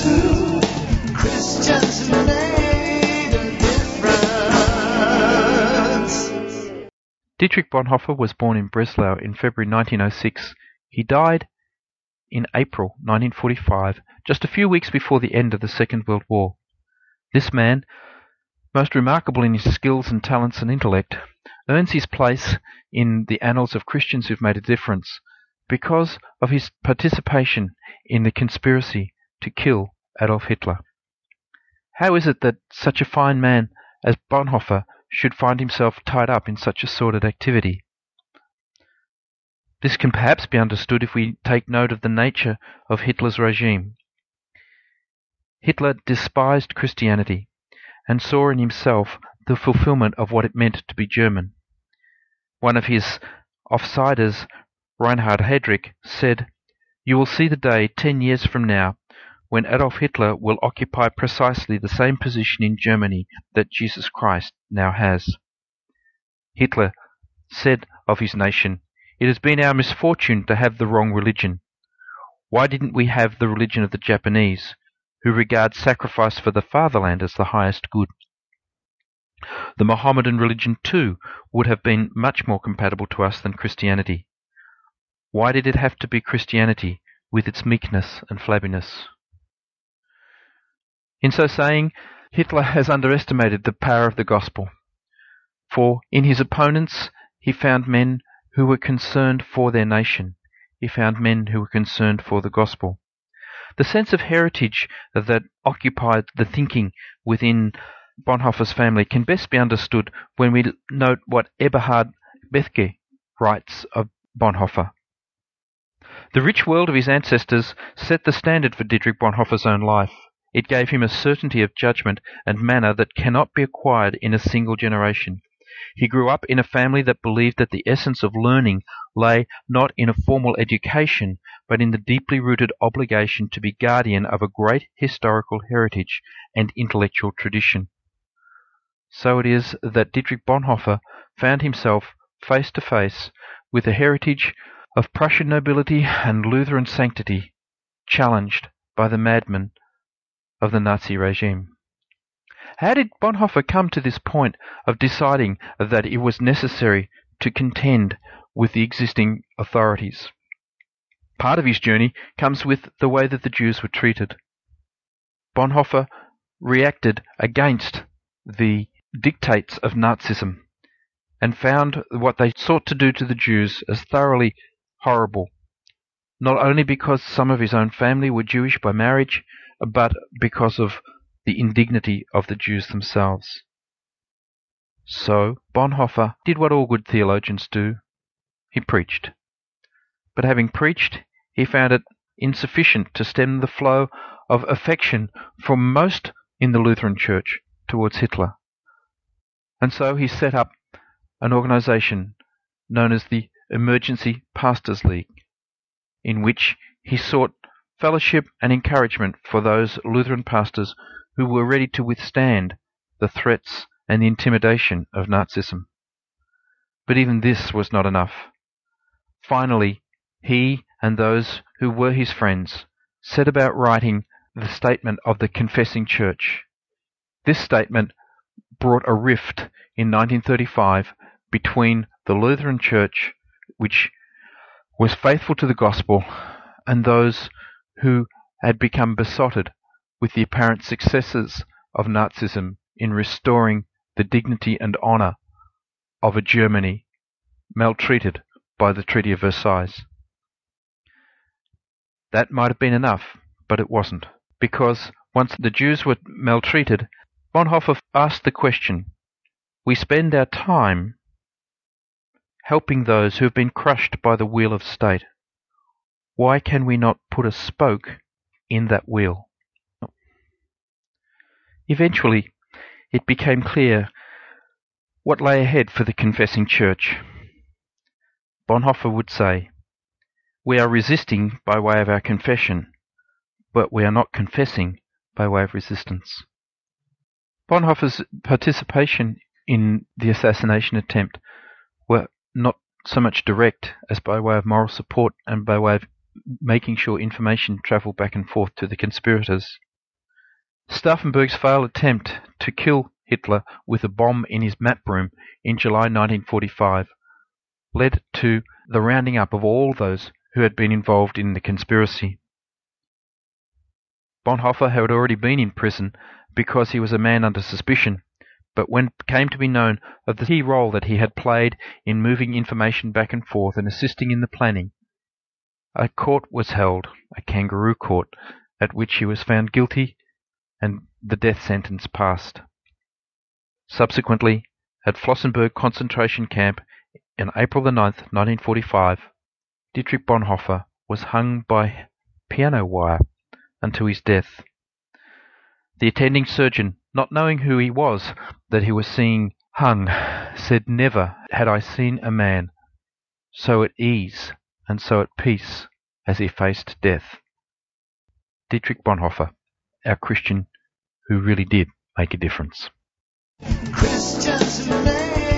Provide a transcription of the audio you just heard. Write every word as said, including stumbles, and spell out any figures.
true. Christians made a difference. Dietrich Bonhoeffer was born in Breslau in February nineteen oh six. He died in April nineteen forty-five, just a few weeks before the end of the Second World War. This man, most remarkable in his skills and talents and intellect, earns his place in the annals of Christians who've made a difference because of his participation in the conspiracy to kill Adolf Hitler. How is it that such a fine man as Bonhoeffer should find himself tied up in such a sordid activity? This can perhaps be understood if we take note of the nature of Hitler's regime. Hitler despised Christianity and saw in himself the fulfillment of what it meant to be German. One of his offsiders, Reinhard Heydrich, said, "You will see the day ten years from now when Adolf Hitler will occupy precisely the same position in Germany that Jesus Christ now has." Hitler said of his nation, "It has been our misfortune to have the wrong religion. Why didn't we have the religion of the Japanese, who regard sacrifice for the fatherland as the highest good? The Mohammedan religion, too, would have been much more compatible to us than Christianity. Why did it have to be Christianity with its meekness and flabbiness?" In so saying, Hitler has underestimated the power of the gospel, for in his opponents he found men who were concerned for their nation. He found men who were concerned for the gospel. The sense of heritage that occupied the thinking within Bonhoeffer's family can best be understood when we note what Eberhard Bethge writes of Bonhoeffer. The rich world of his ancestors set the standard for Dietrich Bonhoeffer's own life. It gave him a certainty of judgment and manner that cannot be acquired in a single generation. He grew up in a family that believed that the essence of learning lay not in a formal education, but in the deeply rooted obligation to be guardian of a great historical heritage and intellectual tradition. So it is that Dietrich Bonhoeffer found himself face to face with the heritage of Prussian nobility and Lutheran sanctity, challenged by the madmen of the Nazi regime. How did Bonhoeffer come to this point of deciding that it was necessary to contend with the existing authorities? Part of his journey comes with the way that the Jews were treated. Bonhoeffer reacted against the dictates of Nazism and found what they sought to do to the Jews as thoroughly horrible, not only because some of his own family were Jewish by marriage, but because of the indignity of the Jews themselves. So Bonhoeffer did what all good theologians do. He preached. But having preached, he found it insufficient to stem the flow of affection from most in the Lutheran Church towards Hitler. And so he set up an organization known as the Emergency Pastors League, in which he sought fellowship and encouragement for those Lutheran pastors who were ready to withstand the threats and the intimidation of Nazism. But even this was not enough. Finally, he and those who were his friends set about writing the statement of the Confessing Church. This statement brought a rift in nineteen thirty-five between the Lutheran Church, which was faithful to the gospel, and those who had become besotted with the apparent successes of Nazism in restoring the dignity and honour of a Germany maltreated by the Treaty of Versailles. That might have been enough, but it wasn't, because once the Jews were maltreated, Bonhoeffer asked the question, we spend our time helping those who have been crushed by the wheel of state. Why can we not put a spoke in that wheel? Eventually, it became clear what lay ahead for the Confessing Church. Bonhoeffer would say, we are resisting by way of our confession, but we are not confessing by way of resistance. Bonhoeffer's participation in the assassination attempt were not so much direct as by way of moral support and by way of making sure information travelled back and forth to the conspirators. Stauffenberg's failed attempt to kill Hitler with a bomb in his map room in July nineteen forty-five led to the rounding up of all those who had been involved in the conspiracy. Bonhoeffer had already been in prison because he was a man under suspicion, but when it came to be known of the key role that he had played in moving information back and forth and assisting in the planning, a court was held, a kangaroo court, at which he was found guilty and the death sentence passed. Subsequently, at Flossenburg concentration camp on April the ninth, nineteen forty-five, Dietrich Bonhoeffer was hung by piano wire until his death. The attending surgeon, not knowing who he was that he was seeing hung, said, "Never had I seen a man so at ease and so at peace as he faced death." Dietrich Bonhoeffer, our Christian who really did make a difference. Christians made